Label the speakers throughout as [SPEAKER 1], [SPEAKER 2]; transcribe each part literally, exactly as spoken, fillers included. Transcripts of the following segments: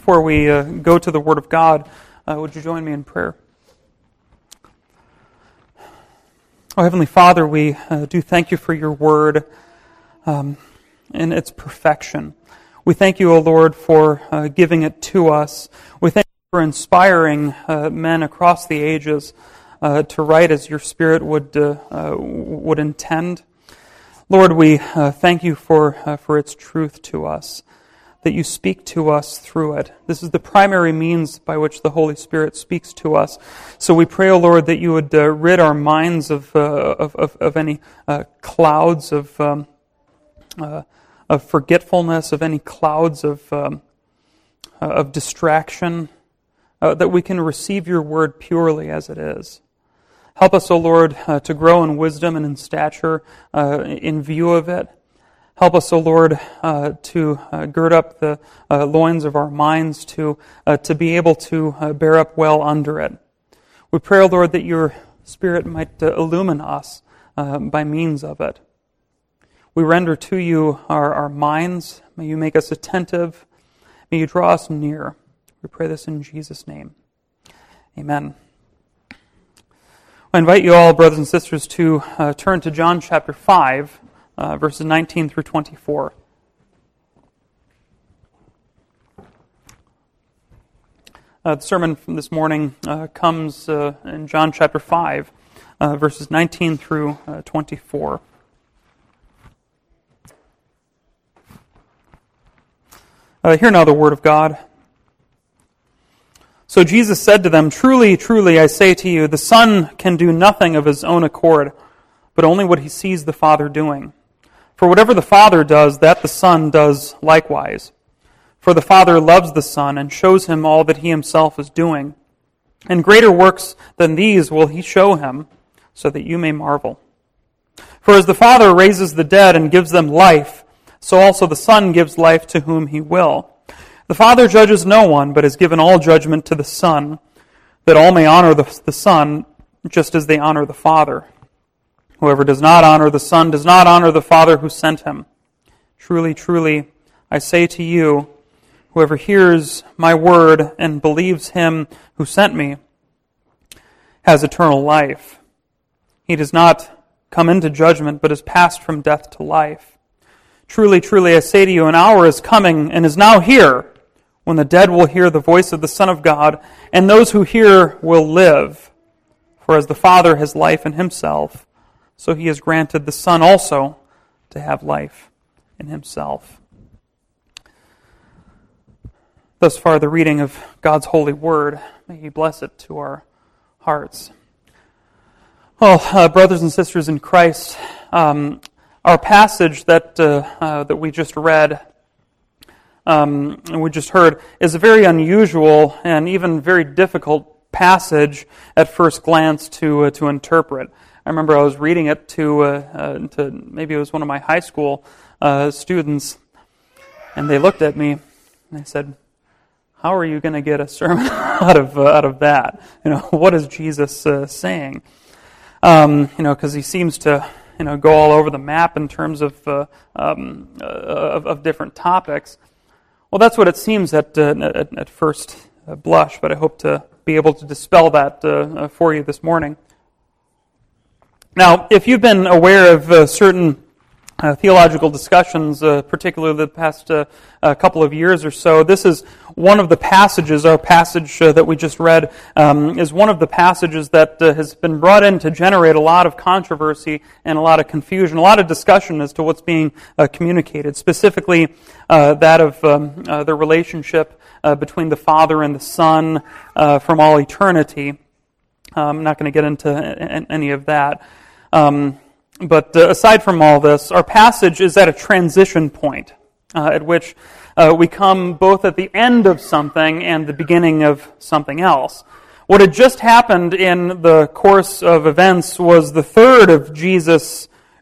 [SPEAKER 1] Before we uh, go to the Word of God, uh, would you join me in prayer? Oh, Heavenly Father, we uh, do thank you for your Word um, and its perfection. We thank you, O Lord, for uh, giving it to us. We thank you for inspiring uh, men across the ages uh, to write as your Spirit would uh, uh, would intend. Lord, we uh, thank you for uh, for its truth to us, that you speak to us through it. This is the primary means by which the Holy Spirit speaks to us. So we pray, O Lord, that you would uh, rid our minds of, uh, of, of of any uh, clouds of um, uh, of forgetfulness, of any clouds of um, uh, of distraction, uh, that we can receive your word purely as it is. Help us, O Lord, uh, to grow in wisdom and in stature uh, in view of it. Help us, O Lord, uh, to uh, gird up the uh, loins of our minds, to uh, to be able to uh, bear up well under it. We pray, O Lord, that your Spirit might uh, illumine us uh, by means of it. We render to you our, our minds. May you make us attentive. May you draw us near. We pray this in Jesus' name. Amen. I invite you all, brothers and sisters, to uh, turn to John chapter five. Uh, verses nineteen through twenty-four. Uh, the sermon from this morning uh, comes uh, in John chapter five, uh, verses nineteen through uh, twenty-four. Uh, hear now the word of God. So Jesus said to them, "Truly, truly, I say to you, the Son can do nothing of his own accord, but only what he sees the Father doing. For whatever the Father does, that the Son does likewise. For the Father loves the Son and shows him all that he himself is doing. And greater works than these will he show him, so that you may marvel. For as the Father raises the dead and gives them life, so also the Son gives life to whom he will. The Father judges no one, but has given all judgment to the Son, that all may honor the, the Son, just as they honor the Father. Whoever does not honor the Son does not honor the Father who sent him. Truly, truly, I say to you, whoever hears my word and believes him who sent me has eternal life. He does not come into judgment, but is passed from death to life. Truly, truly, I say to you, an hour is coming and is now here, when the dead will hear the voice of the Son of God, and those who hear will live. For as the Father has life in himself, so he has granted the Son also to have life in himself." Thus far, the reading of God's holy word. May he bless it to our hearts. Well, uh, brothers and sisters in Christ, um, our passage that uh, uh, that we just read, um, and we just heard, is a very unusual and even very difficult passage at first glance to uh, to interpret. I remember I was reading it to uh, uh, to maybe it was one of my high school uh, students, and they looked at me and they said, "How are you going to get a sermon out of uh, out of that? You know, what is Jesus uh, saying? Um, you know, because he seems to you know go all over the map in terms of uh, um, uh, of, of different topics." Well, that's what it seems at uh, at, at first blush, but I hope to be able to dispel that uh, for you this morning. Now, if you've been aware of uh, certain uh, theological discussions, uh, particularly the past uh, uh, couple of years or so, this is one of the passages, our passage uh, that we just read, um, is one of the passages that uh, has been brought in to generate a lot of controversy and a lot of confusion, a lot of discussion as to what's being uh, communicated, specifically uh, that of um, uh, the relationship uh, between the Father and the Son uh, from all eternity. I'm not going to get into any of that. Um, but uh, aside from all this, our passage is at a transition point uh, at which uh, we come both at the end of something and the beginning of something else. What had just happened in the course of events was the third of Jesus'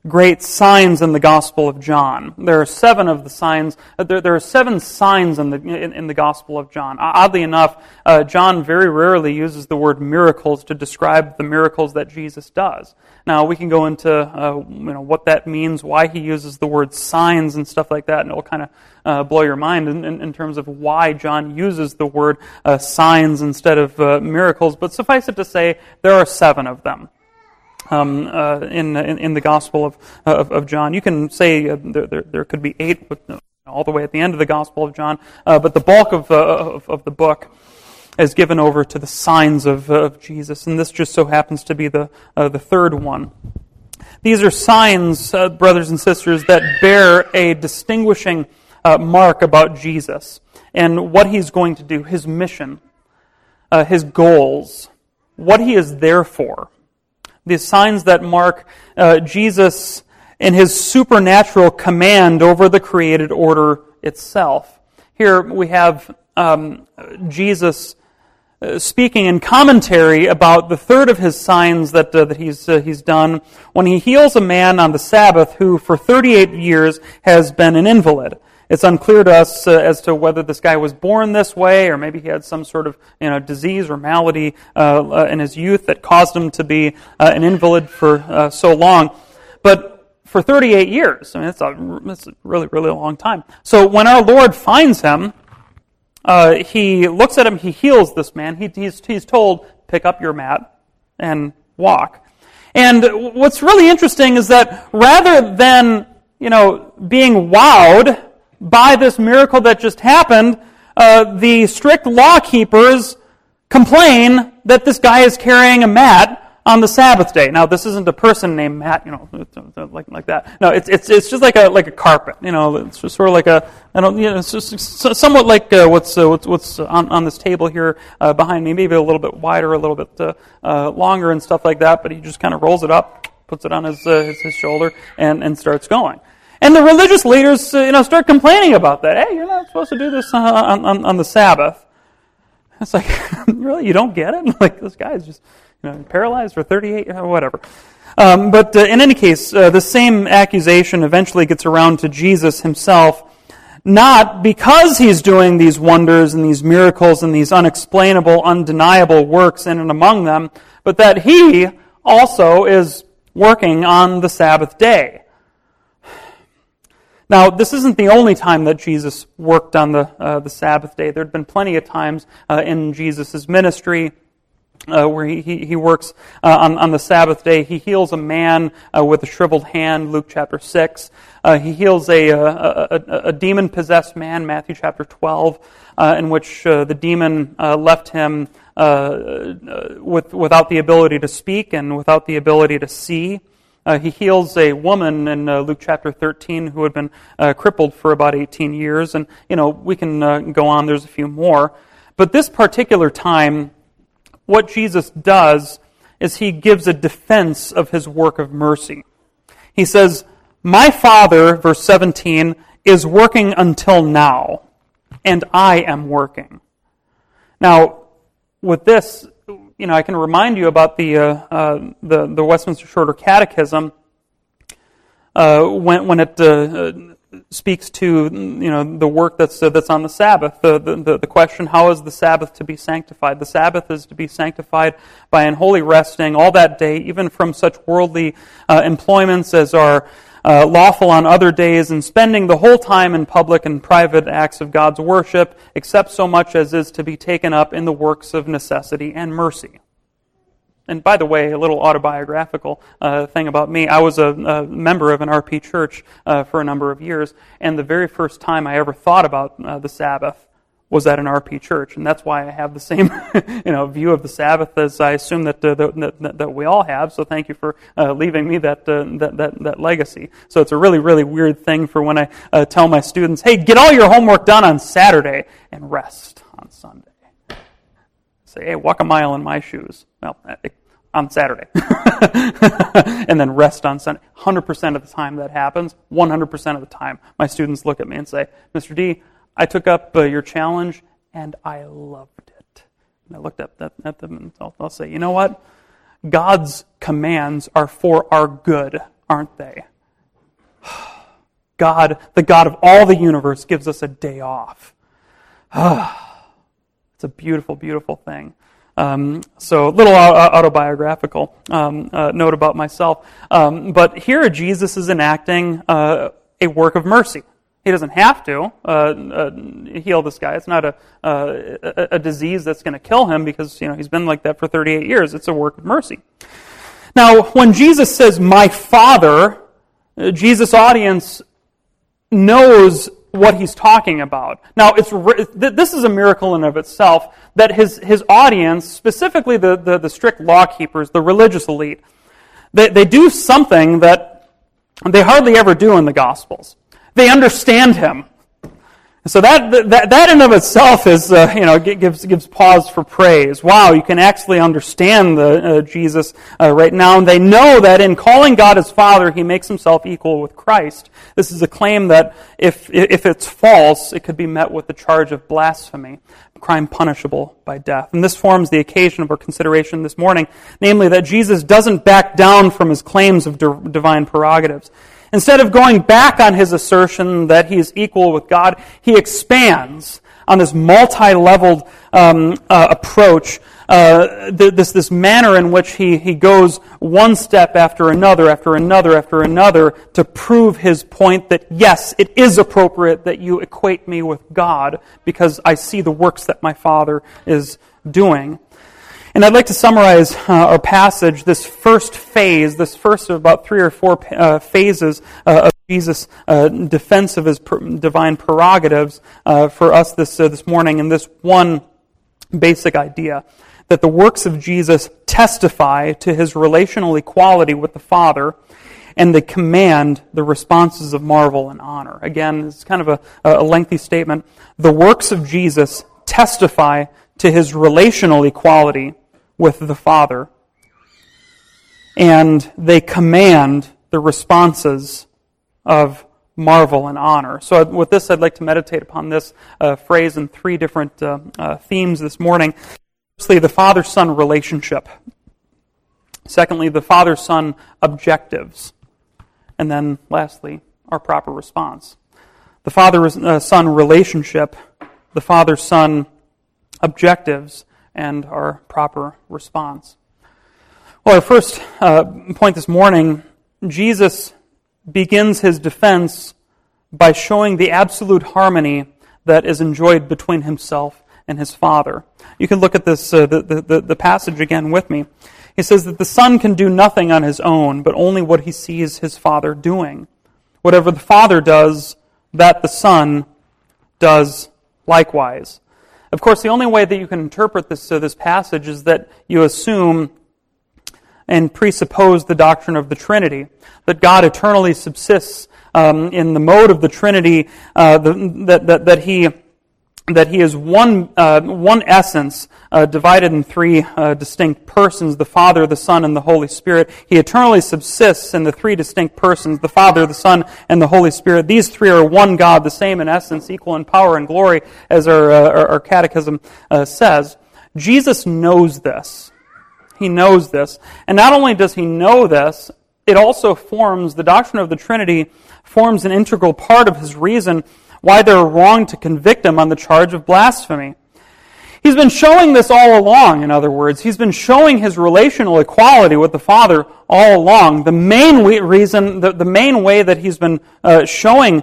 [SPEAKER 1] great signs in the Gospel of John. There are seven of the signs. Uh, there, there are seven signs in the in, in the Gospel of John. Oddly enough, uh, John very rarely uses the word miracles to describe the miracles that Jesus does. Now we can go into uh, you know what that means, why he uses the word signs and stuff like that, and it will kind of uh, blow your mind in, in, in terms of why John uses the word uh, signs instead of uh, miracles. But suffice it to say, there are seven of them. Um, uh, in, in in the Gospel of of, of John, you can say uh, there, there there could be eight, but uh, all the way at the end of the Gospel of John. Uh, but the bulk of, uh, of of the book is given over to the signs of uh, of Jesus, and this just so happens to be the uh, the third one. These are signs, uh, brothers and sisters, that bear a distinguishing uh, mark about Jesus and what he's going to do, his mission, uh, his goals, what he is there for. These signs that mark uh, Jesus in his supernatural command over the created order itself. Here we have um, Jesus uh, speaking in commentary about the third of his signs that uh, that he's uh, he's done when he heals a man on the Sabbath who for thirty-eight years has been an invalid. It's unclear to us uh, as to whether this guy was born this way, or maybe he had some sort of you know disease or malady uh, uh, in his youth that caused him to be uh, an invalid for uh, so long. But for thirty-eight years, I mean, it's a, it's a really, really long time. So when our Lord finds him, uh, he looks at him, he heals this man. He, he's, he's told, pick up your mat and walk. And what's really interesting is that rather than you know being wowed by this miracle that just happened, uh, the strict law keepers complain that this guy is carrying a mat on the Sabbath day. Now, this isn't a person named Matt, you know, like like that. No, it's it's it's just like a like a carpet. You know, it's just sort of like a I don't you know, it's just somewhat like uh, what's uh, what's what's on, on this table here uh, behind me. Maybe a little bit wider, a little bit uh, uh, longer, and stuff like that. But he just kind of rolls it up, puts it on his uh, his, his shoulder, and and starts going. And the religious leaders, uh, you know, start complaining about that. Hey, you're not supposed to do this uh, on, on on the Sabbath. It's like, really, you don't get it? Like, this guy is just, you know, paralyzed for thirty-eight, or whatever. Um, but uh, in any case, uh, the same accusation eventually gets around to Jesus himself, not because he's doing these wonders and these miracles and these unexplainable, undeniable works in and among them, but that he also is working on the Sabbath day. Now, this isn't the only time that Jesus worked on the uh, the Sabbath day. There had been plenty of times uh, in Jesus' ministry uh, where he, he, he works uh, on, on the Sabbath day. He heals a man uh, with a shriveled hand, Luke chapter six. Uh, he heals a, a, a, a demon-possessed man, Matthew chapter twelve, uh, in which uh, the demon uh, left him uh, uh, with without the ability to speak and without the ability to see. Uh, he heals a woman in uh, Luke chapter thirteen who had been uh, crippled for about eighteen years. And, you know, we can uh, go on. There's a few more. But this particular time, what Jesus does is he gives a defense of his work of mercy. He says, my Father, verse seventeen, is working until now, and I am working. Now, with this, you know, I can remind you about the uh, uh, the, the Westminster Shorter Catechism uh, when when it uh, speaks to you know the work that's uh, that's on the Sabbath. The, the the question: how is the Sabbath to be sanctified? The Sabbath is to be sanctified by an holy resting all that day, even from such worldly uh, employments as are Uh, lawful on other days, and spending the whole time in public and private acts of God's worship, except so much as is to be taken up in the works of necessity and mercy. And by the way, a little autobiographical uh, thing about me, I was a, a member of an R P church uh, for a number of years, and the very first time I ever thought about uh, the Sabbath was at an R P church, and that's why I have the same, you know, view of the Sabbath as I assume that uh, that, that that we all have. So thank you for uh, leaving me that, uh, that that that legacy. So it's a really really weird thing for when I uh, tell my students, "Hey, get all your homework done on Saturday and rest on Sunday." Say, "Hey, walk a mile in my shoes." Well, on Saturday, and then rest on Sunday. one hundred percent of the time that happens. one hundred percent of the time, my students look at me and say, "Mister D, I took up uh, your challenge, and I loved it." And I looked up at, at them, and I'll, I'll say, you know what? God's commands are for our good, aren't they? God, the God of all the universe, gives us a day off. It's a beautiful, beautiful thing. Um, so, a little autobiographical um, uh, note about myself. Um, but here, Jesus is enacting uh, a work of mercy. He doesn't have to uh, uh, heal this guy. It's not a, uh, a, a disease that's going to kill him because you know he's been like that for thirty-eight years. It's a work of mercy. Now, when Jesus says, "My Father," uh, Jesus' audience knows what he's talking about. Now, it's this is a miracle in of itself that his his audience, specifically the, the, the strict law keepers, the religious elite, they, they do something that they hardly ever do in the Gospels. They understand him. So that that that in of itself is uh, you know gives gives pause for praise. Wow, you can actually understand the uh, Jesus uh, right now, and they know that in calling God his Father, he makes himself equal with Christ. This is a claim that if if it's false, it could be met with the charge of blasphemy, a crime punishable by death. And this forms the occasion of our consideration this morning, namely that Jesus doesn't back down from his claims of di- divine prerogatives. Instead of going back on his assertion that he is equal with God, he expands on this multi-leveled um, uh, approach, uh, th- this this manner in which he, he goes one step after another, after another, after another, to prove his point that, yes, it is appropriate that you equate me with God because I see the works that my Father is doing. And I'd like to summarize uh, our passage, this first phase, this first of about three or four uh, phases uh, of Jesus' uh, defense of his per- divine prerogatives uh, for us this uh, this morning in this one basic idea, that the works of Jesus testify to his relational equality with the Father, and they command the responses of marvel and honor. Again, it's kind of a, a lengthy statement. The works of Jesus testify to his relational equality with the Father, and they command the responses of marvel and honor. So with this, I'd like to meditate upon this uh, phrase in three different uh, uh, themes this morning. Firstly, the Father-Son relationship. Secondly, the Father-Son objectives. And then, lastly, our proper response. The Father-Son relationship, the Father-Son objectives, and our proper response. Well, our first uh, point this morning, Jesus begins his defense by showing the absolute harmony that is enjoyed between himself and his Father. You can look at this uh, the, the, the passage again with me. He says that the Son can do nothing on his own, but only what he sees his Father doing. Whatever the Father does, that the Son does likewise. Of course, the only way that you can interpret this uh, this passage is that you assume and presuppose the doctrine of the Trinity, that God eternally subsists um, in the mode of the Trinity, uh, the, that, that that he that he is one uh, one essence uh, divided in three uh, distinct persons: the Father, the Son, and the Holy Spirit. He eternally subsists in the three distinct persons: the Father, the Son, and the Holy Spirit. These three are one God, the same in essence, equal in power and glory, as our uh, our, our catechism uh, says. Jesus knows this. He knows this, and not only does he know this, it also forms the doctrine of the Trinity forms an integral part of his reason why they're wrong to convict him on the charge of blasphemy. He's been showing this all along, in other words. He's been showing his relational equality with the Father all along. The main reason, the, the main way that he's been uh, showing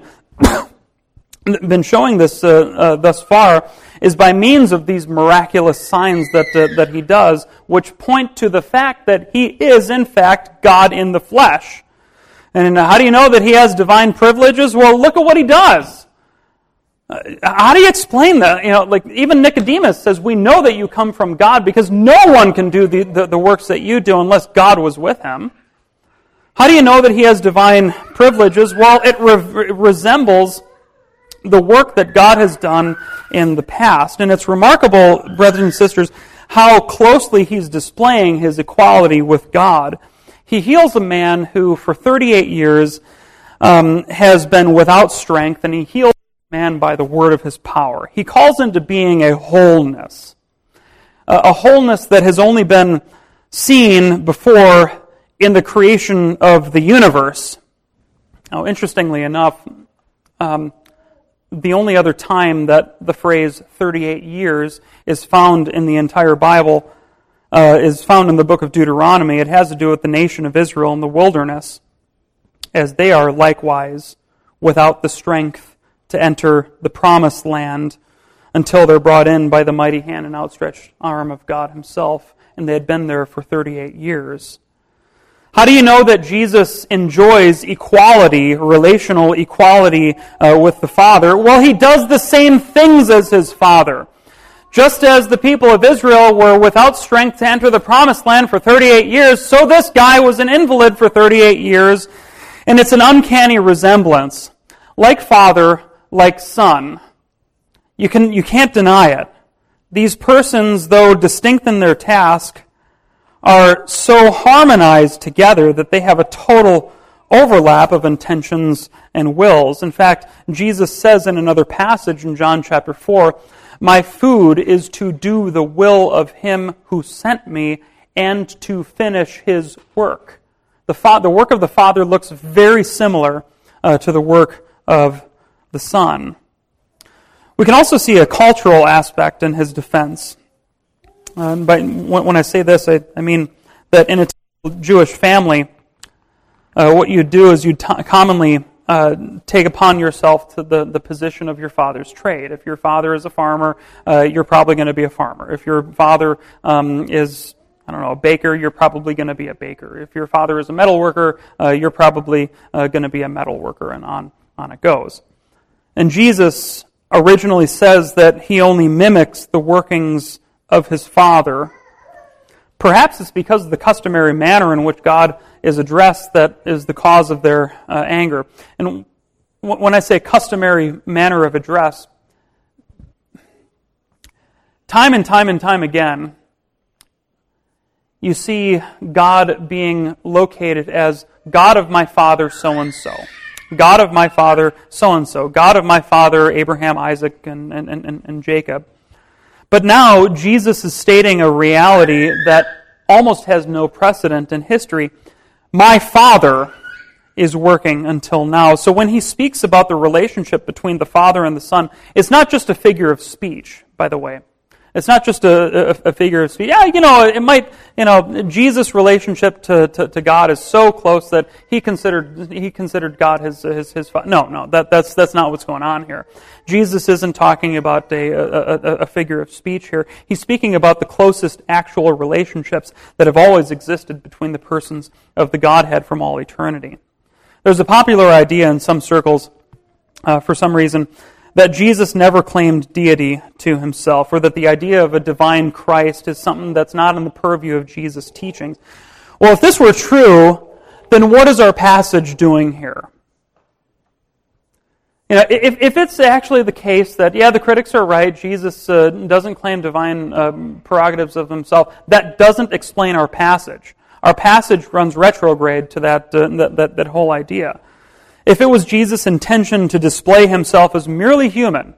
[SPEAKER 1] been showing this uh, uh, thus far is by means of these miraculous signs that uh, that he does, which point to the fact that he is, in fact, God in the flesh. And how do you know that he has divine privileges? Well, look at what he does. Uh, how do you explain that? You know, like even Nicodemus says, we know that you come from God because no one can do the, the, the works that you do unless God was with him. How do you know that he has divine privileges? Well, it re- resembles the work that God has done in the past. And it's remarkable, brothers and sisters, how closely he's displaying his equality with God. He heals a man who for thirty-eight years um, has been without strength, and he heals man by the word of his power. He calls into being a wholeness, a wholeness that has only been seen before in the creation of the universe. Now, interestingly enough, um, the only other time that the phrase thirty-eight years is found in the entire Bible uh, is found in the book of Deuteronomy. It has to do with the nation of Israel in the wilderness, as they are likewise without the strength to enter the promised land until they're brought in by the mighty hand and outstretched arm of God Himself, and they had been there for thirty-eight years. How do you know that Jesus enjoys equality, relational equality uh, with the Father? Well, He does the same things as His Father. Just as the people of Israel were without strength to enter the promised land for thirty-eight years, so this guy was an invalid for thirty-eight years, and it's an uncanny resemblance. Like Father, like Son. You can, you can't deny it. These persons, though distinct in their task, are so harmonized together that they have a total overlap of intentions and wills. In fact, Jesus says in another passage in John chapter four, "My food is to do the will of Him who sent me and to finish His work." The, fa- the work of the Father looks very similar uh, to the work of the Son. We can also see a cultural aspect in His defense. Um, but when I say this, I, I mean that in a Jewish family, uh, what you do is you t- commonly uh, take upon yourself to the, the position of your father's trade. If your father is a farmer, uh, you're probably going to be a farmer. If your father um, is, I don't know, a baker, you're probably going to be a baker. If your father is a metal worker, uh, you're probably uh, going to be a metal worker, and on, on it goes. And Jesus originally says that He only mimics the workings of His Father. Perhaps it's because of the customary manner in which God is addressed that is the cause of their uh, anger. And w- when I say customary manner of address, time and time and time again, you see God being located as God of my father so-and-so. God of my father so-and-so. God of my father Abraham, Isaac, and, and, and, and Jacob. But now, Jesus is stating a reality that almost has no precedent in history. My Father is working until now. So when He speaks about the relationship between the Father and the Son, it's not just a figure of speech, by the way. It's not just a, a, a figure of speech. Yeah, you know, it might, you know, Jesus' relationship to, to, to God is so close that he considered he considered God his his his father. No, no, that that's that's not what's going on here. Jesus isn't talking about a, a, a figure of speech here. He's speaking about the closest actual relationships that have always existed between the persons of the Godhead from all eternity. There's a popular idea in some circles, uh, for some reason, that Jesus never claimed deity to Himself, or that the idea of a divine Christ is something that's not in the purview of Jesus' teachings. Well, if this were true, then what is our passage doing here? You know, if, if it's actually the case that, yeah, the critics are right, Jesus uh, doesn't claim divine um, prerogatives of Himself, that doesn't explain our passage. Our passage runs retrograde to that, uh, that, that, that whole idea. If it was Jesus' intention to display Himself as merely human,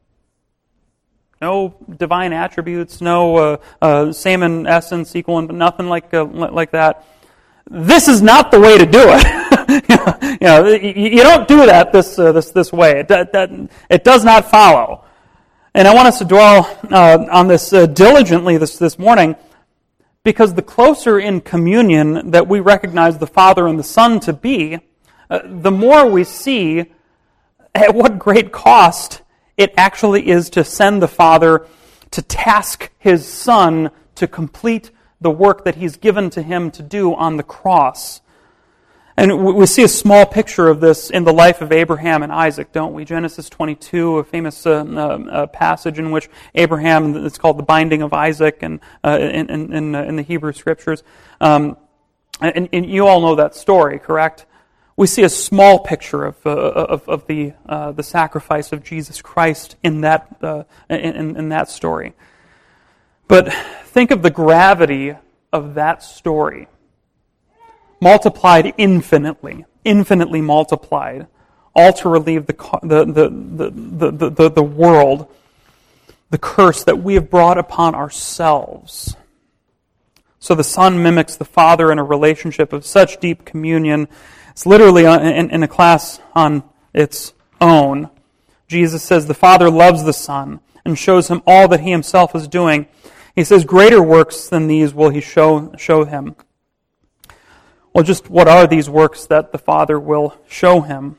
[SPEAKER 1] no divine attributes, no uh, uh, same in essence, equal in, nothing like uh, like that, this is not the way to do it. you know, you, you don't do that this uh, this this way. It, that, it does not follow. And I want us to dwell uh, on this uh, diligently this this morning, because the closer in communion that we recognize the Father and the Son to be, Uh, the more we see at what great cost it actually is to send the Father to task His Son to complete the work that He's given to Him to do on the cross. And we see a small picture of this in the life of Abraham and Isaac, don't we? Genesis twenty-two, a famous uh, uh, passage in which Abraham, it's called the binding of Isaac and uh, in, in, in, in the Hebrew Scriptures. Um, and, and you all know that story, correct? We see a small picture of uh, of, of the uh, the sacrifice of Jesus Christ in that uh, in, in that story. But think of the gravity of that story, multiplied infinitely, infinitely multiplied, all to relieve the the the the the, the, the world, the curse that we have brought upon ourselves. So the Son mimics the Father in a relationship of such deep communion, It's literally in, in a class on its own. Jesus says the Father loves the Son and shows him all that he himself is doing. He says, greater works than these will he show, show him. Well, just what are these works that the Father will show him?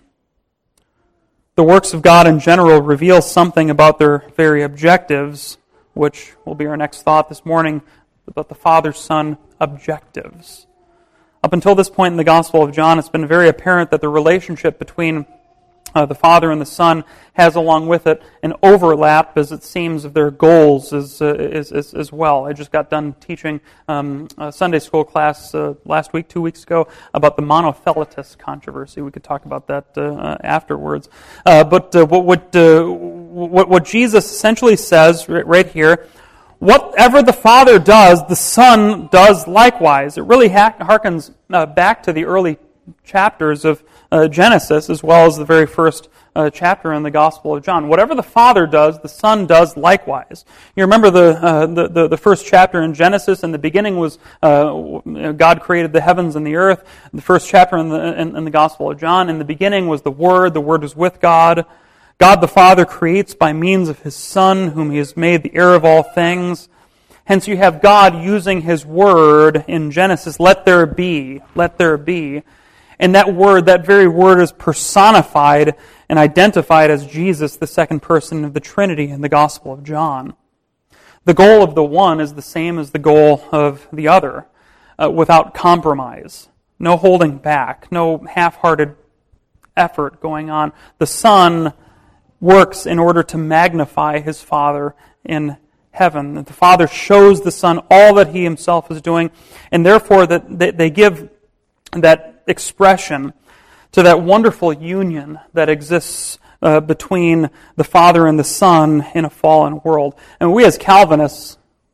[SPEAKER 1] The works of God in general reveal something about their very objectives, which will be our next thought this morning, about the Father-Son objectives. Up until this point in the Gospel of John, it's been very apparent that the relationship between uh, the Father and the Son has along with it an overlap, as it seems, of their goals as, uh, as, as, as well. I just got done teaching um, a Sunday school class uh, last week, two weeks ago, about the monothelitis controversy. We could talk about that uh, afterwards. Uh, but uh, what, what, uh, what, what Jesus essentially says right here, whatever the Father does, the Son does likewise. It really ha- harkens uh, back to the early chapters of uh, Genesis, as well as the very first uh, chapter in the Gospel of John. Whatever the Father does, the Son does likewise. You remember the uh, the, the, the first chapter in Genesis, in the beginning was uh, God created the heavens and the earth. The first chapter in the, in, in the Gospel of John, in the beginning was the Word, the Word was with God. God the Father creates by means of His Son, whom He has made the heir of all things. Hence you have God using His Word in Genesis, let there be, let there be. And that word, that very word is personified and identified as Jesus, the second person of the Trinity in the Gospel of John. The goal of the one is the same as the goal of the other, uh, without compromise. No holding back, no half-hearted effort going on. The Son works in order to magnify His Father in heaven. The Father shows the Son all that He Himself is doing, and therefore that they give that expression to that wonderful union that exists uh, between the Father and the Son in a fallen world. And we as Calvinists,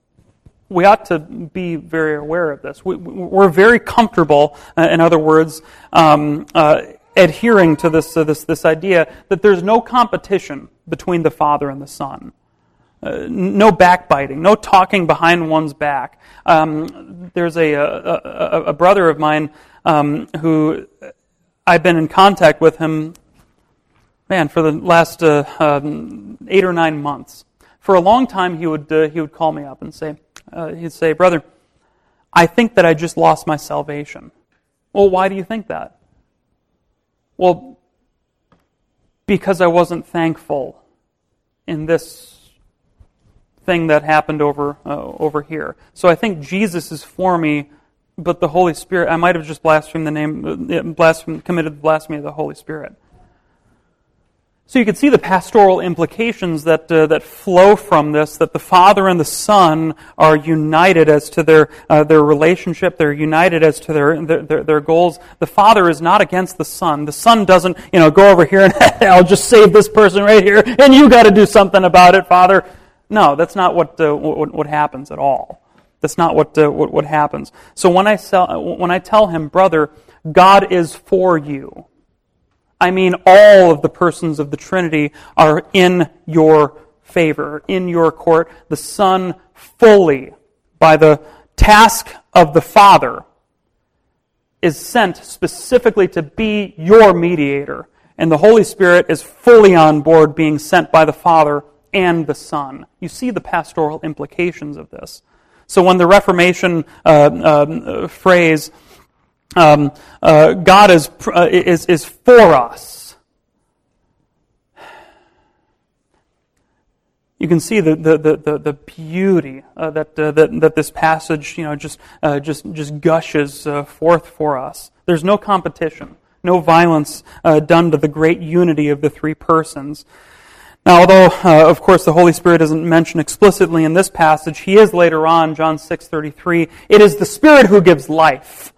[SPEAKER 1] we ought to be very aware of this. We, we're very comfortable, uh, in other words, um, uh, adhering to this, uh, this, this idea that there's no competition between the Father and the Son. Uh, no backbiting, no talking behind one's back. Um, there's a, a, a, a brother of mine um, who I've been in contact with him, man, for the last uh, um, eight or nine months. For a long time, he would uh, he would call me up and say, uh, he'd say, "Brother, I think that I just lost my salvation." Well, why do you think that? Well, because I wasn't thankful in this thing that happened over uh, over here. So I think Jesus is for me, but the Holy Spirit, I might have just blasphemed the name, uh, blasphemed, committed the blasphemy of the Holy Spirit. So you can see the pastoral implications that uh, that flow from this, that the Father and the Son are united as to their uh, their relationship, they're united as to their, their their goals. The Father is not against the Son. The Son doesn't, you know, go over here and I'll just save this person right here, and you got to do something about it, Father. No, that's not what, uh, what what happens at all. That's not what, uh, what what happens. So when I sell, when I tell him, brother, God is for you, I mean all of the persons of the Trinity are in your favor, in your court. The Son fully, by the task of the Father, is sent specifically to be your mediator, and the Holy Spirit is fully on board, being sent by the Father and the Son. You see the pastoral implications of this. So when the Reformation uh, um, phrase, um, uh, God is, uh, is is for us, you can see the the the, the beauty uh, that, uh, that that this passage, you know, just uh, just just gushes uh, forth for us. There's no competition, no violence uh, done to the great unity of the three persons. Now, although, uh, of course, the Holy Spirit isn't mentioned explicitly in this passage, He is later on, John six thirty-three. It is the Spirit who gives life.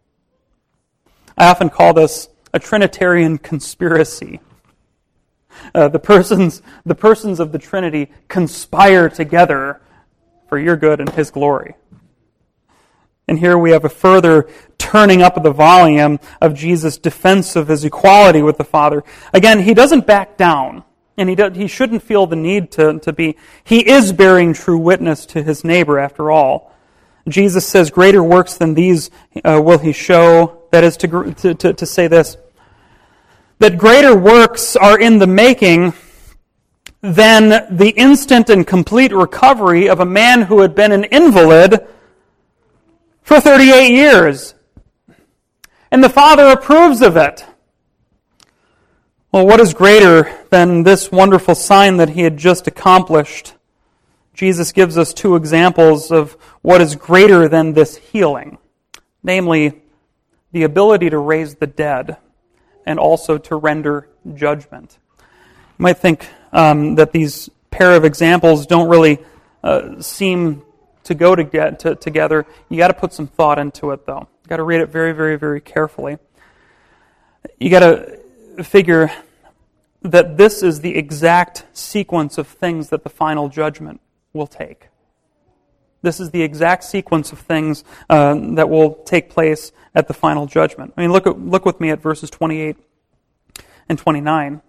[SPEAKER 1] I often call this a Trinitarian conspiracy. Uh, the persons, the persons of the Trinity conspire together for your good and His glory. And here we have a further turning up of the volume of Jesus' defense of His equality with the Father. Again, He doesn't back down. And he do, he shouldn't feel the need to, to be. He is bearing true witness to his neighbor, after all. Jesus says, greater works than these uh, will He show that is to, to, to, to say this, that greater works are in the making than the instant and complete recovery of a man who had been an invalid for thirty-eight years. And the Father approves of it. Well, what is greater than this wonderful sign that he had just accomplished? Jesus gives us two examples of what is greater than this healing, namely the ability to raise the dead and also to render judgment. You might think um, that these pair of examples don't really uh, seem to go to get to, together. You got to put some thought into it, though. You got to read it very, very, very carefully. You got to figure that this is the exact sequence of things that the final judgment will take. This is the exact sequence of things uh, that will take place at the final judgment. I mean, look at, look with me at verses twenty-eight and twenty-nine.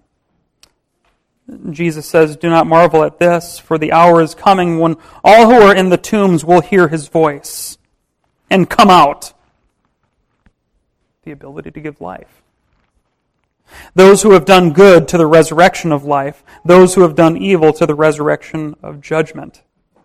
[SPEAKER 1] Jesus says, "Do not marvel at this, for the hour is coming when all who are in the tombs will hear his voice and come out." The ability to give life. "Those who have done good to the resurrection of life, those who have done evil to the resurrection of judgment."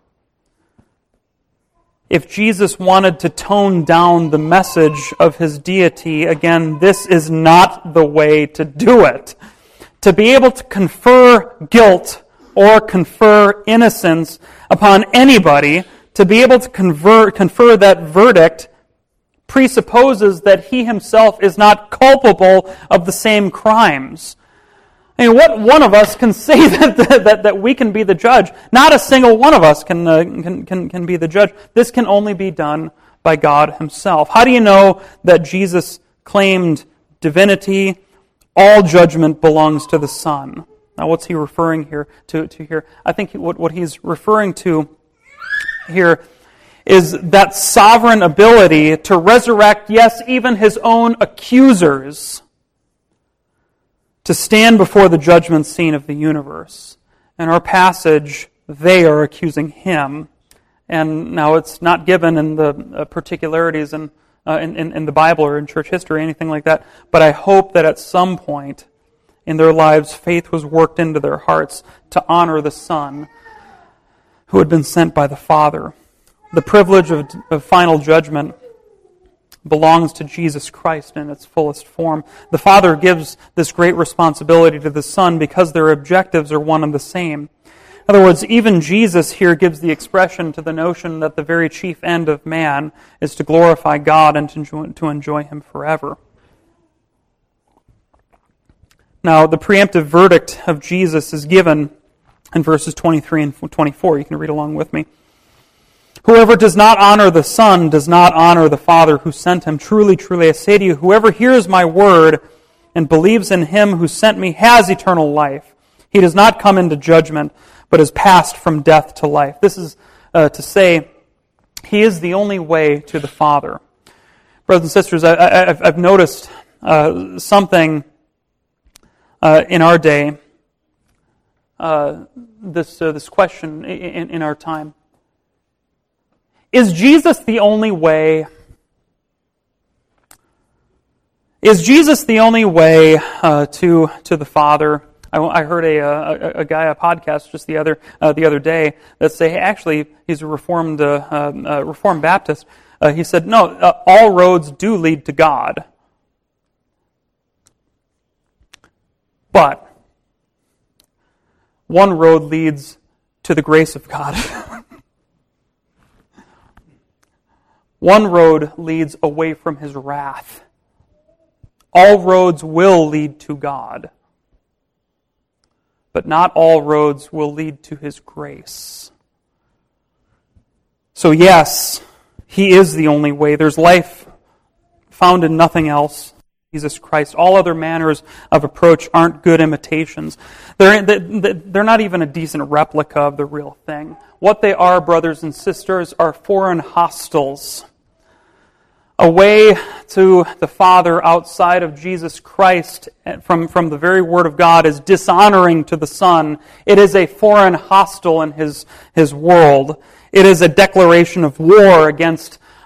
[SPEAKER 1] If Jesus wanted to tone down the message of his deity, again, this is not the way to do it. To be able to confer guilt or confer innocence upon anybody, to be able to confer, confer that verdict, presupposes that he himself is not culpable of the same crimes. I mean, what one of us can say that, that, that we can be the judge? Not a single one of us can, uh, can, can, can be the judge. This can only be done by God himself. How do you know that Jesus claimed divinity? All judgment belongs to the Son. Now, what's he referring here to, to here? I think what, what he's referring to here is that sovereign ability to resurrect, yes, even his own accusers, to stand before the judgment scene of the universe. In our passage, they are accusing him. And now it's not given in the uh, particularities in, uh, in, in, in the Bible or in church history or anything like that, but I hope that at some point in their lives, faith was worked into their hearts to honor the Son who had been sent by the Father. The privilege of, of final judgment belongs to Jesus Christ in its fullest form. The Father gives this great responsibility to the Son because their objectives are one and the same. In other words, even Jesus here gives the expression to the notion that the very chief end of man is to glorify God and to enjoy, to enjoy Him forever. Now, the preemptive verdict of Jesus is given in verses twenty-three and twenty-four. You can read along with me. "Whoever does not honor the Son does not honor the Father who sent him. Truly, truly, I say to you, whoever hears my word and believes in him who sent me has eternal life. He does not come into judgment, but is passed from death to life." This is uh, to say, he is the only way to the Father. Brothers and sisters, I, I, I've, I've noticed uh, something uh, in our day, uh, this uh, this question in, in our time. Is Jesus the only way? Is Jesus the only way uh, to to the Father? I, I heard a, a a guy a podcast just the other uh, the other day that say, hey, actually he's a Reformed uh, uh, Reformed Baptist. Uh, he said, no, uh, all roads do lead to God, but one road leads to the grace of God. One road leads away from His wrath. All roads will lead to God, but not all roads will lead to His grace. So yes, He is the only way. There's life found in nothing else, Jesus Christ. All other manners of approach aren't good imitations. They're, they're not even a decent replica of the real thing. What they are, brothers and sisters, are foreign hostels. A way to the Father outside of Jesus Christ from, from the very Word of God is dishonoring to the Son. It is a foreign hostile in His, his world. It is a declaration of war against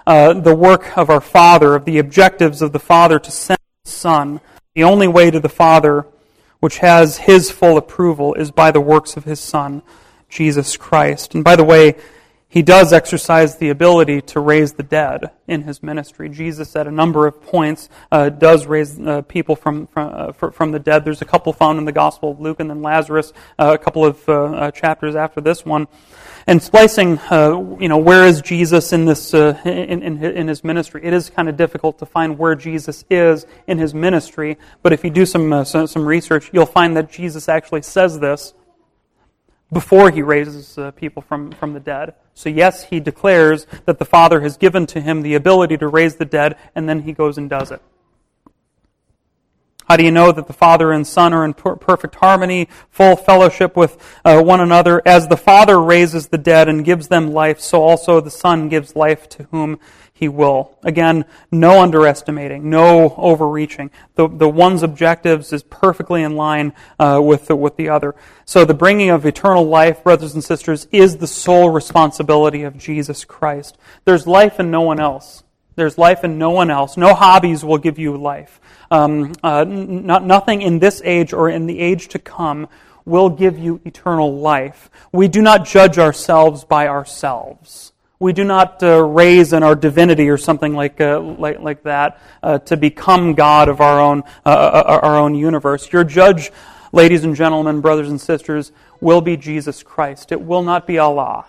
[SPEAKER 1] uh, the work of our Father, of the objectives of the Father to send the Son. The only way to the Father, which has His full approval, is by the works of His Son, Jesus Christ. And by the way, He does exercise the ability to raise the dead in His ministry. Jesus, at a number of points, uh, does raise uh, people from from, uh, from the dead. There's a couple found in the Gospel of Luke, and then Lazarus, uh, a couple of uh, uh, chapters after this one. And splicing, uh, you know, where is Jesus in this uh, in, in in His ministry? It is kind of difficult to find where Jesus is in His ministry. But if you do some uh, some research, you'll find that Jesus actually says this before He raises uh, people from, from the dead. So yes, He declares that the Father has given to Him the ability to raise the dead, and then He goes and does it. How do you know that the Father and Son are in per- perfect harmony, full fellowship with uh, one another? As the Father raises the dead and gives them life, so also the Son gives life to whom He will. Again, no underestimating, no overreaching. The the one's objectives is perfectly in line uh, with the, with the other. So the bringing of eternal life, brothers and sisters, is the sole responsibility of Jesus Christ. There's life in no one else. There's life in no one else. No hobbies will give you life. Um, uh, n- not, nothing in this age or in the age to come will give you eternal life. We do not judge ourselves by ourselves. We do not uh, raise in our divinity or something like uh, like, like that uh, to become God of our own uh, our own universe. Your judge, ladies and gentlemen, brothers and sisters, will be Jesus Christ. It will not be Allah.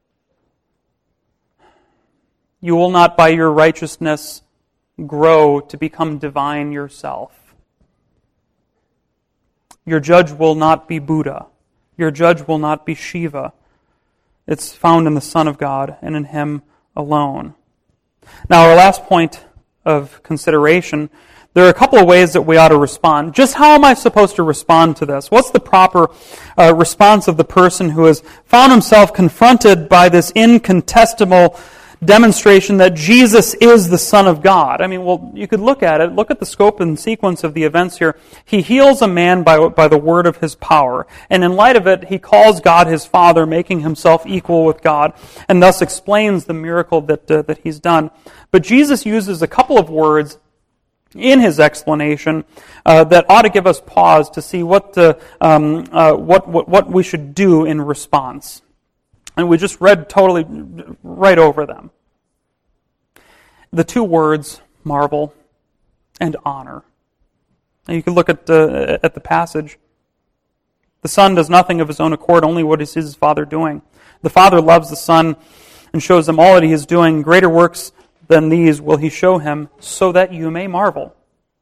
[SPEAKER 1] You will not, by your righteousness, grow to become divine yourself. Your judge will not be Buddha. Your judge will not be Shiva. It's found in the Son of God and in Him alone. Now, our last point of consideration, there are a couple of ways that we ought to respond. Just how am I supposed to respond to this? What's the proper uh, response of the person who has found himself confronted by this incontestable demonstration that Jesus is the Son of God? I mean, well, you could look at it. Look at the scope and sequence of the events here. He heals a man by, by the word of His power. And in light of it, He calls God His Father, making Himself equal with God, and thus explains the miracle that, uh, that He's done. But Jesus uses a couple of words in His explanation uh, that ought to give us pause to see what, uh, um, uh, what, what, what we should do in response. And we just read totally right over them. The two words, marvel and honor. And you can look at, uh, at the passage. The Son does nothing of His own accord, only what is His Father doing. The Father loves the Son and shows Him all that He is doing. Greater works than these will He show Him, so that you may marvel.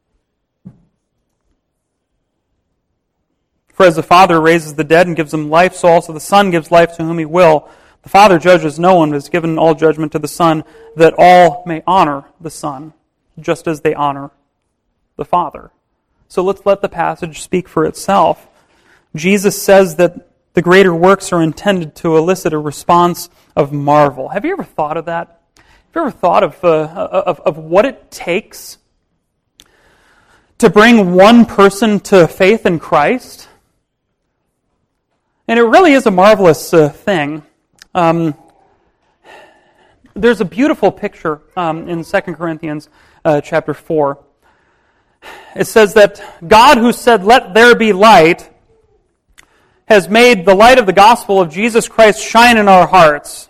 [SPEAKER 1] For as the Father raises the dead and gives them life, so also the Son gives life to whom He will. The Father judges no one, but has given all judgment to the Son, that all may honor the Son, just as they honor the Father. So let's let the passage speak for itself. Jesus says that the greater works are intended to elicit a response of marvel. Have you ever thought of that? Have you ever thought of, uh, of, of what it takes to bring one person to faith in Christ? And it really is a marvelous uh, thing. Um, there's a beautiful picture um, in Second Corinthians uh, chapter four. It says that God, who said, "Let there be light," has made the light of the gospel of Jesus Christ shine in our hearts.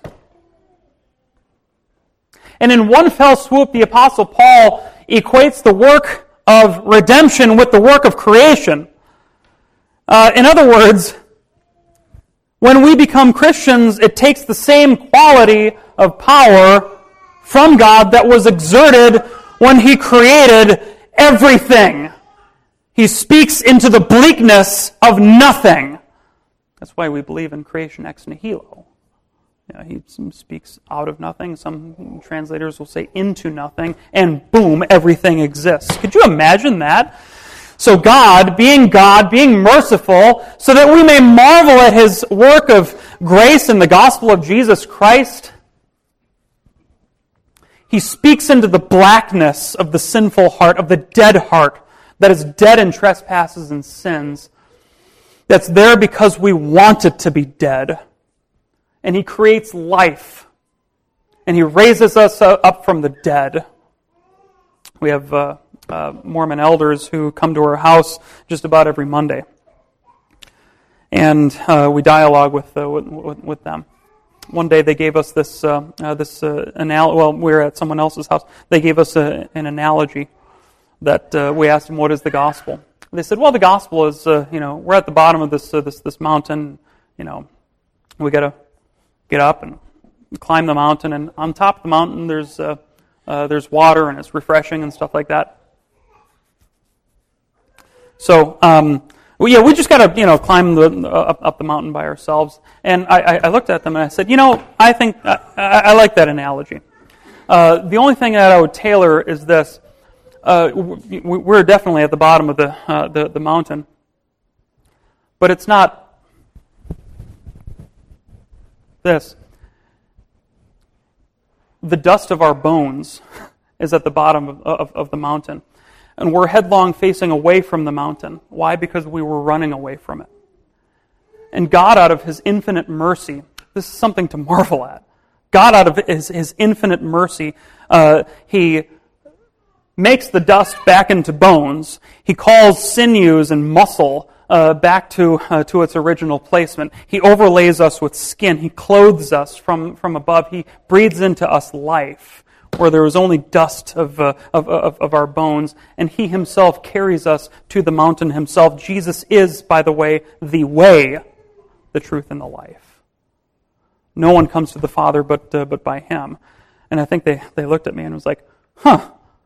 [SPEAKER 1] And in one fell swoop, the Apostle Paul equates the work of redemption with the work of creation. Uh, in other words, when we become Christians, it takes the same quality of power from God that was exerted when He created everything. He speaks into the bleakness of nothing. That's why we believe in creation ex nihilo. Yeah, he speaks out of nothing. Some translators will say into nothing, and boom, everything exists. Could you imagine that? So God, being God, being merciful, so that we may marvel at His work of grace in the gospel of Jesus Christ, He speaks into the blackness of the sinful heart, of the dead heart, that is dead in trespasses and sins, that's there because we want it to be dead. And He creates life. and He raises us up from the dead. We have uh, uh, Mormon elders who come to our house just about every Monday, and uh, we dialogue with, uh, with with them. One day they gave us this uh, uh, this uh, anal- Well, we were at someone else's house. They gave us a, an analogy that uh, we asked them, "What is the gospel?" They said, "Well, the gospel is uh, you know we're at the bottom of this uh, this this mountain. You know, we got to get up and climb the mountain, and on top of the mountain there's uh, uh, there's water, and it's refreshing and stuff like that. So." Um, Well, yeah, we just got to, you know, climb the, uh, up, up the mountain by ourselves. And I, I looked at them and I said, you know, I think I, I, I like that analogy. Uh, the only thing that I would tailor is this: uh, we're definitely at the bottom of the, uh, the the mountain, but it's not this. The dust of our bones is at the bottom of, of, of the mountain. And we're headlong facing away from the mountain. Why? Because we were running away from it. And God, out of His infinite mercy, this is something to marvel at. God, out of His, his infinite mercy, uh, He makes the dust back into bones. He calls sinews and muscle uh, back to uh, to its original placement. He overlays us with skin. He clothes us from, from above. He breathes into us life, where there was only dust of, uh, of, of of our bones, and He Himself carries us to the mountain Himself. Jesus is, by the way, the way, the truth, and the life. No one comes to the Father but uh, but by Him. And I think they, they looked at me and was like, huh,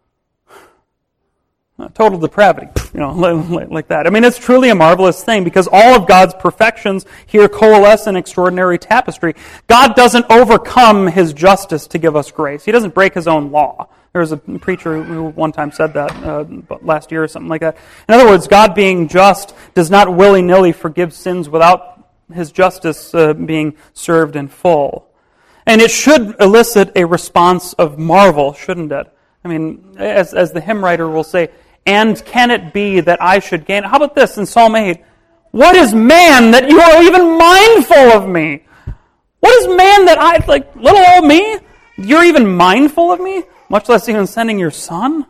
[SPEAKER 1] total depravity, you know, like, like that. I mean, it's truly a marvelous thing, because all of God's perfections here coalesce in extraordinary tapestry. God doesn't overcome His justice to give us grace. He doesn't break His own law. There was a preacher who one time said that uh, last year or something like that. In other words, God being just does not willy-nilly forgive sins without His justice uh, being served in full. And it should elicit a response of marvel, shouldn't it? I mean, as, as the hymn writer will say, and can it be that I should gain? How about this in Psalm eight? What is man that you are even mindful of me? What is man that I, like, little old me? You're even mindful of me? Much less even sending your Son?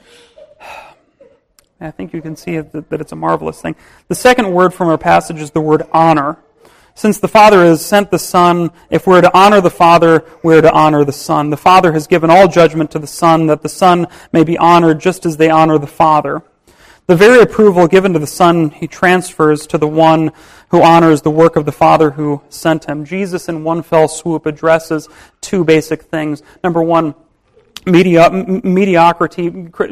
[SPEAKER 1] I think you can see that, that it's a marvelous thing. The second word from our passage is the word honor. Since the Father has sent the Son, if we're to honor the Father, we're to honor the Son. The Father has given all judgment to the Son, that the Son may be honored just as they honor the Father. The very approval given to the Son, He transfers to the one who honors the work of the Father who sent Him. Jesus, in one fell swoop, addresses two basic things. Number one, medio- mediocrity,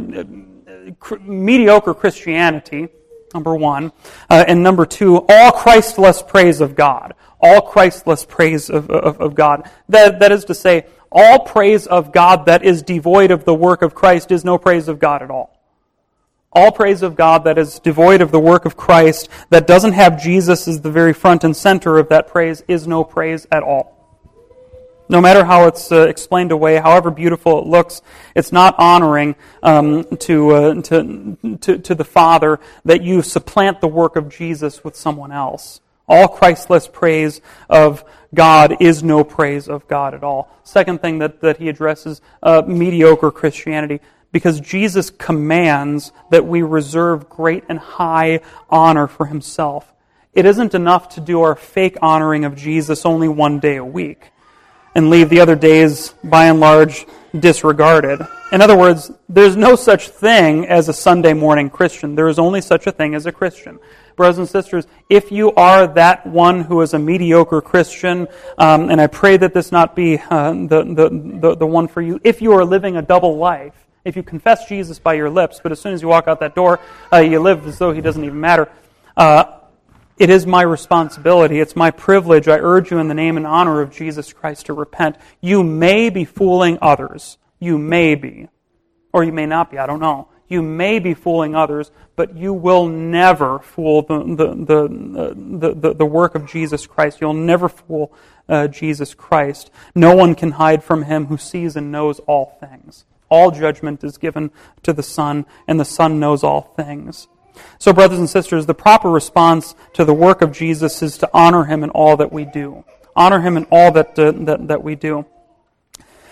[SPEAKER 1] mediocre Christianity. Number one. Uh, and number two, all Christless praise of God. All Christless praise of, of, of God. That, that is to say, all praise of God that is devoid of the work of Christ is no praise of God at all. All praise of God that is devoid of the work of Christ, that doesn't have Jesus as the very front and center of that praise, is no praise at all. No matter how it's uh, explained away, however beautiful it looks, it's not honoring um, to, uh, to to to the Father that you supplant the work of Jesus with someone else. All Christless praise of God is no praise of God at all. Second thing that, that he addresses, uh, mediocre Christianity, because Jesus commands that we reserve great and high honor for Himself. It isn't enough to do our fake honoring of Jesus only one day a week and leave the other days, by and large, disregarded. In other words, there's no such thing as a Sunday morning Christian. There is only such a thing as a Christian. Brothers and sisters, if you are that one who is a mediocre Christian, um, and I pray that this not be uh, the, the, the, the one for you, if you are living a double life, if you confess Jesus by your lips, but as soon as you walk out that door, uh, you live as though He doesn't even matter, uh, it is my responsibility, it's my privilege, I urge you in the name and honor of Jesus Christ to repent. You may be fooling others. You may be. Or you may not be, I don't know. You may be fooling others, but you will never fool the the the the, the, the work of Jesus Christ. You'll never fool uh, Jesus Christ. No one can hide from Him who sees and knows all things. All judgment is given to the Son, and the Son knows all things. So, brothers and sisters, the proper response to the work of Jesus is to honor Him in all that we do. Honor Him in all that uh, that, that we do.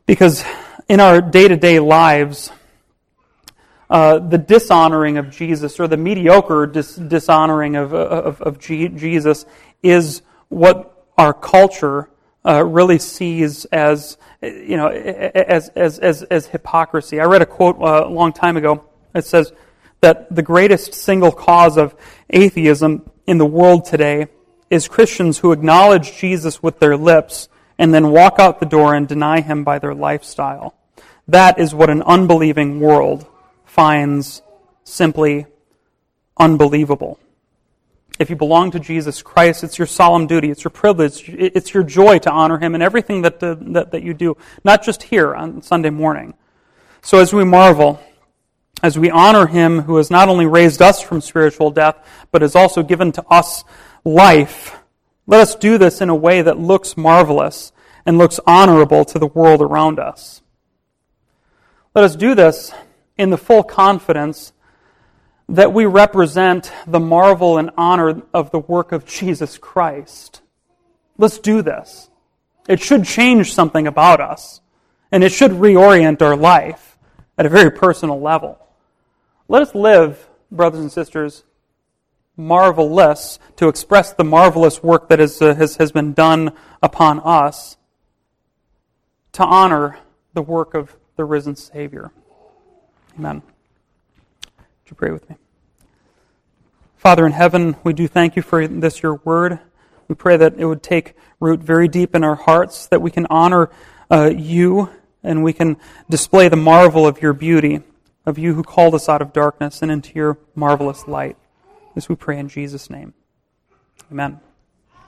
[SPEAKER 1] Because in our day-to-day lives, uh, the dishonoring of Jesus, or the mediocre dis- dishonoring of, of, of G- Jesus, is what our culture uh, really sees as, you know, as, as, as, as hypocrisy. I read a quote uh, a long time ago. It says that the greatest single cause of atheism in the world today is Christians who acknowledge Jesus with their lips and then walk out the door and deny him by their lifestyle. That is what an unbelieving world finds simply unbelievable. If you belong to Jesus Christ, it's your solemn duty, it's your privilege, it's your joy to honor him in everything that, uh, that, that you do, not just here on Sunday morning. So as we marvel, as we honor him who has not only raised us from spiritual death, but has also given to us life, let us do this in a way that looks marvelous and looks honorable to the world around us. Let us do this in the full confidence that we represent the marvel and honor of the work of Jesus Christ. Let's do this. It should change something about us, and it should reorient our life at a very personal level. Let us live, brothers and sisters, marvelous, to express the marvelous work that is, uh, has, has been done upon us, to honor the work of the risen Savior. Amen. Would you pray with me? Father in heaven, we do thank you for this, your word. We pray that it would take root very deep in our hearts, that we can honor uh, you and we can display the marvel of your beauty, of you who called us out of darkness and into your marvelous light. This we pray in Jesus' name. Amen.